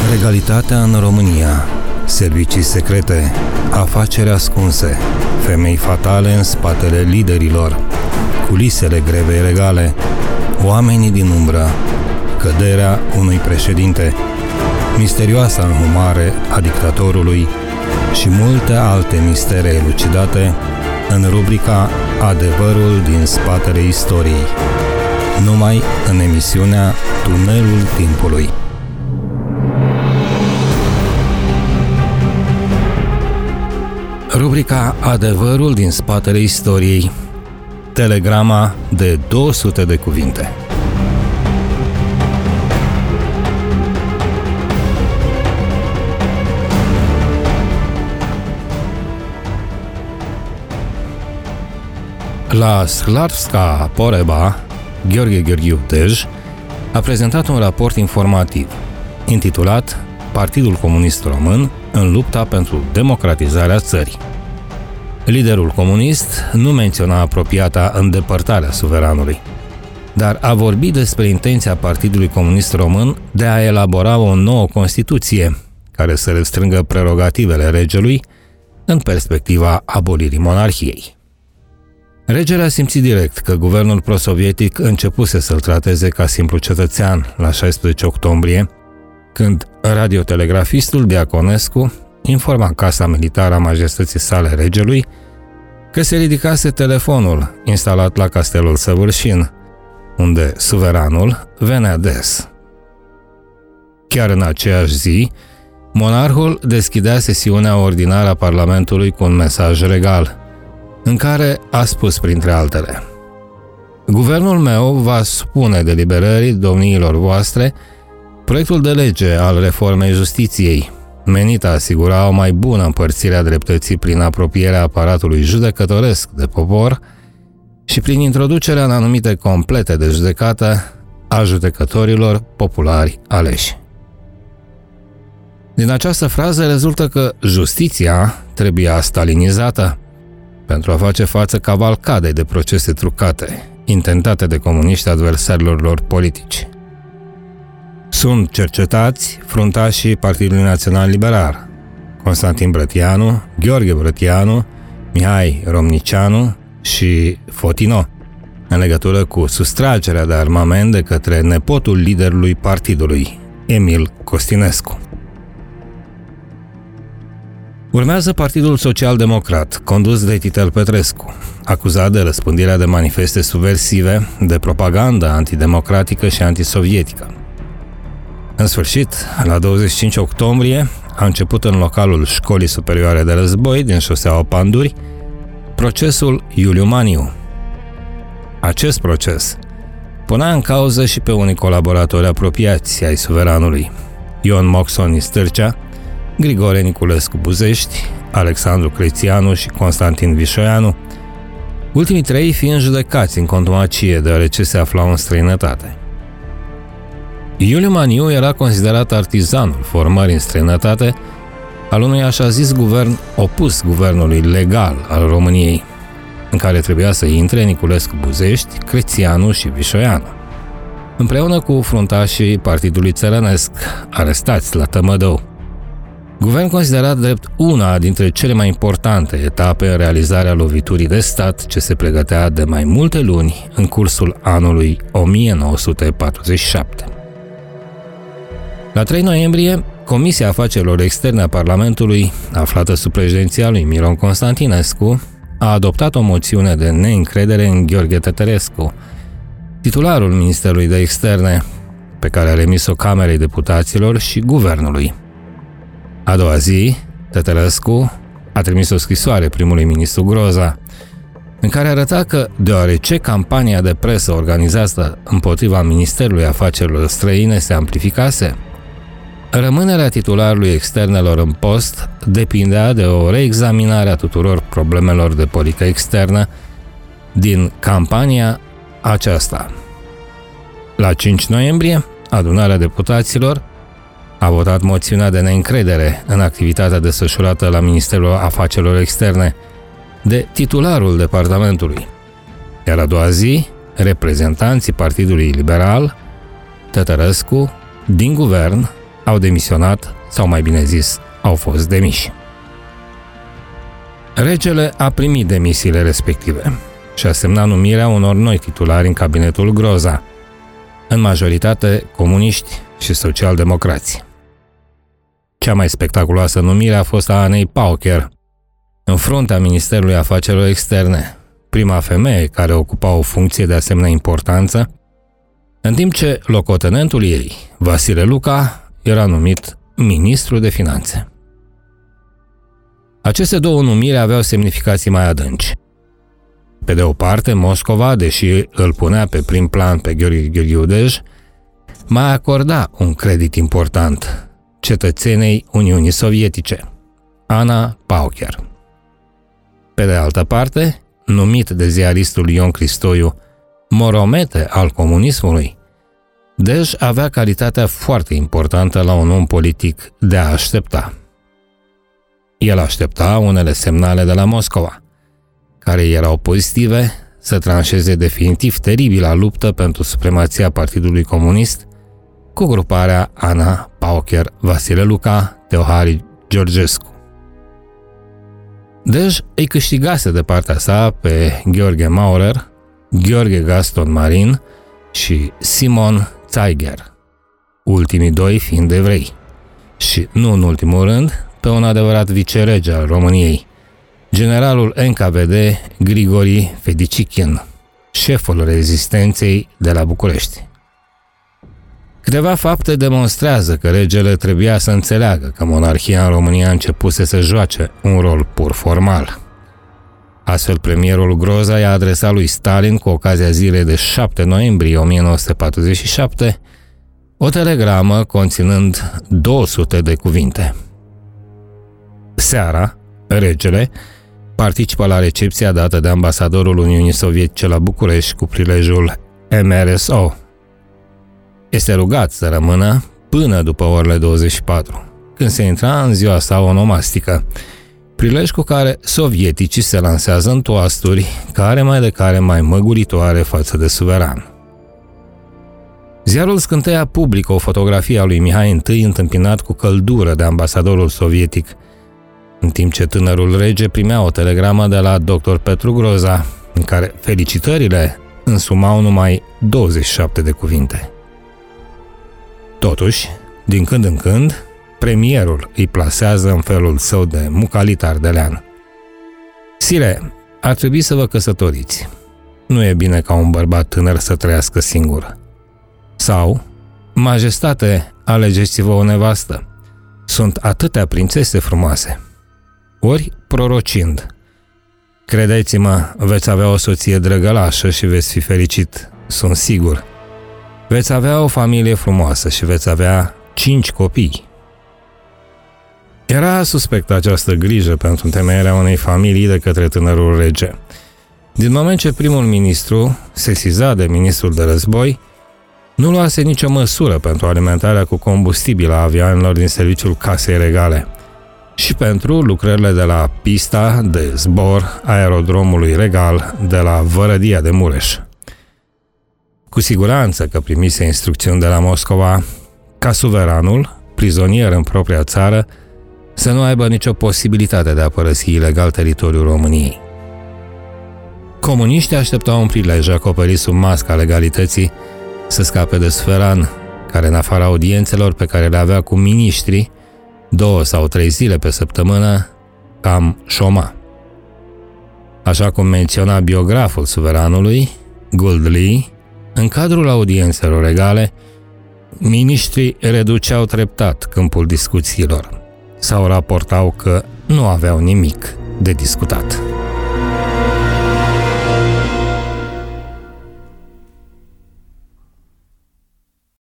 Legalitatea în România, servicii secrete, afaceri ascunse, femei fatale în spatele liderilor, culisele grevei legale, oamenii din umbră, căderea unui președinte, misterioasa înhumare a dictatorului și multe alte mistere elucidate în rubrica Adevărul din spatele istoriei, numai în emisiunea Tunelul Timpului. Rubrica Adevărul din spatele istoriei, telegrama de 200 de cuvinte. La Slavska Poreba, Gheorghe Gheorghiu Dej a prezentat un raport informativ intitulat Partidul Comunist Român în lupta pentru democratizarea țării. Liderul comunist nu menționa apropiata îndepărtare a suveranului, dar a vorbit despre intenția Partidului Comunist Român de a elabora o nouă Constituție care să restrângă prerogativele regelui în perspectiva abolirii monarhiei. Regele a simțit direct că guvernul prosovietic începuse să-l trateze ca simplu cetățean la 16 octombrie, când radiotelegrafistul Diaconescu informa Casa Militară a Majestății sale regelui că se ridicase telefonul instalat la Castelul Săvârșin, unde suveranul venea des. Chiar în aceeași zi, monarhul deschidea sesiunea ordinară a Parlamentului cu un mesaj regal, în care a spus printre altele: Guvernul meu va supune deliberării domniilor voastre proiectul de lege al reformei justiției, menit a asigura o mai bună împărțire a dreptății prin apropierea aparatului judecătoresc de popor și prin introducerea în anumite complete de judecată a judecătorilor populari aleși. Din această frază rezultă că justiția trebuia stalinizată pentru a face față cavalcadei de procese trucate, intentate de comuniști adversarilor lor politici. Sunt cercetați fruntașii Partidului Național Liberal, Constantin Brătianu, Gheorghe Brătianu, Mihai Romnicianu și Fotino, în legătură cu sustragerea de armament de către nepotul liderului partidului, Emil Costinescu. Urmează Partidul Social-Democrat, condus de Titel Petrescu, acuzat de răspândirea de manifeste subversive, de propagandă antidemocratică și antisovietică. În sfârșit, la 25 octombrie, a început în localul Școlii Superioare de Război din șoseaua Panduri procesul Iuliu Maniu. Acest proces punea în cauză și pe unii colaboratori apropiați ai suveranului: Ion Moxon Stârcea, Grigore Niculescu Buzești, Alexandru Crețianu și Constantin Vișoianu, ultimii trei fiind judecați în contumacie deoarece se aflau în străinătate. Iuliu Maniu era considerat artizanul formării în străinătate al unui așa zis guvern opus guvernului legal al României, în care trebuia să intre Niculescu Buzești, Crețianu și Vișoianu, împreună cu fruntașii Partidului Țărănesc, arestați la Tămădău. Guvern considerat drept una dintre cele mai importante etape în realizarea loviturii de stat ce se pregătea de mai multe luni în cursul anului 1947. La 3 noiembrie, Comisia Afacerilor Externe a Parlamentului, aflată sub președinția lui Miron Constantinescu, a adoptat o moțiune de neîncredere în Gheorghe Teterescu, titularul Ministerului de Externe, pe care a remis-o Camerei Deputaților și Guvernului. A doua zi, Teterescu a trimis o scrisoare primului ministru Groza, în care arăta că, deoarece campania de presă organizată împotriva Ministerului Afacerilor Străine se amplificase, rămânerea titularului externelor în post depindea de o reexaminare a tuturor problemelor de politică externă din campania aceasta. La 5 noiembrie, adunarea deputaților a votat moțiunea de neîncredere în activitatea desfășurată la Ministerul Afacerilor Externe de titularul departamentului, iar a doua zi, reprezentanții Partidului Liberal, Teterescu, din guvern, au demisionat, sau mai bine zis, au fost demiși. Regele a primit demisiile respective și a semnat numirea unor noi titulari în cabinetul Groza, în majoritate comuniști și socialdemocrați. Cea mai spectaculoasă numire a fost a Anei Pauker, în fruntea Ministerului Afacerilor Externe, prima femeie care ocupa o funcție de asemenea importanță, în timp ce locotenentul ei, Vasile Luca, era numit ministru de finanțe. Aceste două numiri aveau semnificații mai adânci. Pe de o parte, Moscova, deși îl punea pe prim plan pe Gheorghe Gheorghiu Dej, mai acorda un credit important cetățenei Uniunii Sovietice, Ana Pauker. Pe de altă parte, numit de ziaristul Ion Cristoiu moromete al comunismului, Dej avea calitatea foarte importantă la un om politic de a aștepta. El aștepta unele semnale de la Moscova, care erau pozitive, să tranșeze definitiv teribila luptă pentru supremația Partidului Comunist cu gruparea Ana Pauker, Vasile Luca, Teohari Georgescu. Dej îi câștigase de partea sa pe Gheorghe Maurer, Gheorghe Gaston Marin și Simon Zeiger, ultimii doi fiind evrei, și, nu în ultimul rând, pe un adevărat vicerege al României, generalul NKVD Grigori Fedicikin, șeful rezistenței de la București. Câteva fapte demonstrează că regele trebuia să înțeleagă că monarhia în România începuse să joace un rol pur formal. Astfel, premierul Groza i-a adresat lui Stalin, cu ocazia zilei de 7 noiembrie 1947, o telegramă conținând 200 de cuvinte. Seara, regele participă la recepția dată de ambasadorul Uniunii Sovietice la București cu prilejul MRSO. Este rugat să rămână până după orele 24, când se intra în ziua sa onomastică, prilej cu care sovieticii se lansează în toasturi care mai de care mai măguritoare față de suveran. Ziarul scânteia public o fotografie a lui Mihai I întâmpinat cu căldură de ambasadorul sovietic, în timp ce tânărul rege primea o telegramă de la dr. Petru Groza, în care felicitările însumau numai 27 de cuvinte. Totuși, din când în când, premierul îi plasează în felul său de mucalit ardelean: Sire, ar trebui să vă căsătoriți. Nu e bine ca un bărbat tânăr să trăiască singur. Sau, Majestate, alegeți-vă o nevastă. Sunt atâtea prințese frumoase. Ori, prorocind: Credeți-mă, veți avea o soție drăgălașă și veți fi fericit, sunt sigur. Veți avea o familie frumoasă și veți avea 5 copii. Era suspectă această grijă pentru întemeierea unei familii de către tânărul rege. Din moment ce primul ministru, sesizat de ministrul de război, nu luase nicio măsură pentru alimentarea cu combustibil a avioanelor din serviciul Casei Regale și pentru lucrările de la pista de zbor aerodromului regal de la Vărădia de Mureș. Cu siguranță că primise instrucțiuni de la Moscova ca suveranul, prizonier în propria țară, să nu aibă nicio posibilitate de a părăsi ilegal teritoriul României. Comuniștii așteptau un prilej acoperit sub masca legalității să scape de suveran, care în afara audiențelor pe care le avea cu miniștri, 2 sau 3 zile pe săptămână, cam șoma. Așa cum menționa biograful suveranului, Gould Lee, în cadrul audiențelor regale, miniștrii reduceau treptat câmpul discuțiilor sau raportau că nu aveau nimic de discutat.